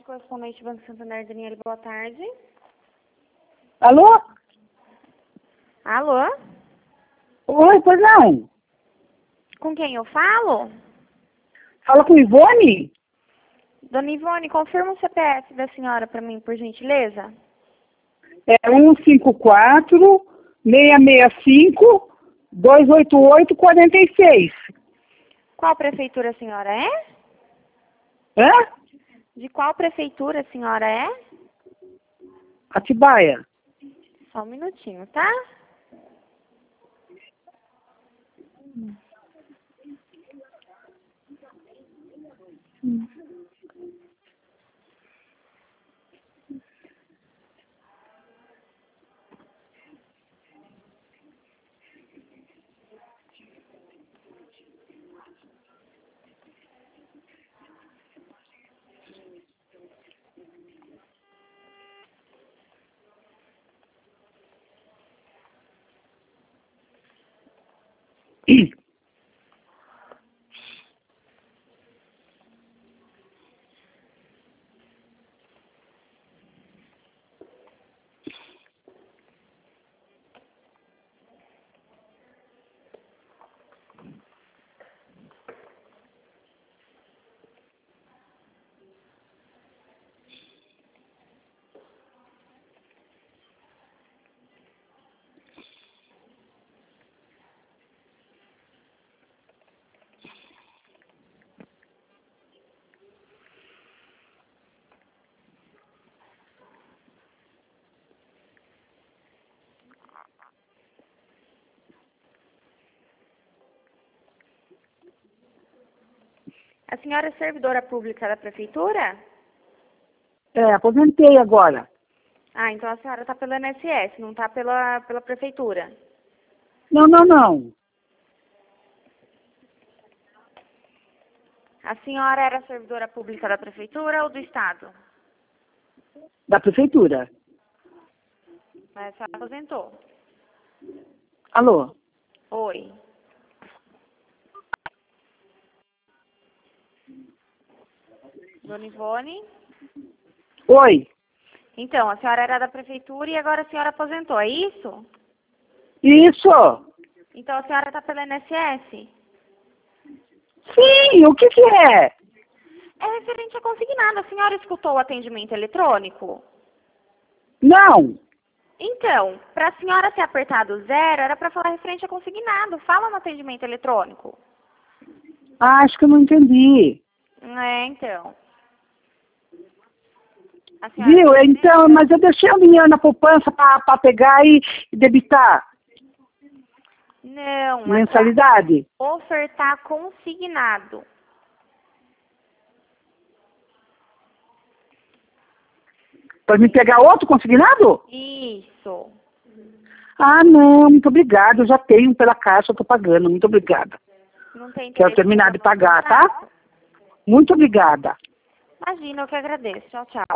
tarde, correspondente Banco Santander, Daniela, boa tarde. Alô? Alô? Oi, pois não. Com quem eu falo? Fala com Ivone? Dona Ivone, confirma o CPF da senhora para mim, por gentileza. É 154-665-288-46. Qual prefeitura a senhora é? Hã? De qual prefeitura a senhora é? Atibaia. Só um minutinho, tá? A senhora é servidora pública da prefeitura? Aposentei agora. Ah, então a senhora está pelo INSS, não está pela prefeitura. Não. A senhora era servidora pública da prefeitura ou do estado? Da prefeitura. Mas a senhora aposentou. Alô? Oi. Dona Ivone? Oi. Então, a senhora era da prefeitura e agora a senhora aposentou, é isso? Isso. Então a senhora está pela INSS? Sim, o que é? É referente a consignado. A senhora escutou o atendimento eletrônico? Não. Então, para a senhora ter apertado 0, era para falar referente a consignado. Fala no atendimento eletrônico. Acho que eu não entendi. Então. A senhora Viu? Então, mas eu deixei o dinheiro na poupança para pegar e debitar. Não, Mensalidade? ofertar consignado. Para me pegar outro consignado? Isso. Ah, não, muito obrigada. Eu já tenho pela caixa, eu estou pagando. Muito obrigada. Não tem interesse. Quero terminar de pagar, tá? Muito obrigada. Imagina, eu que agradeço. Tchau, tchau.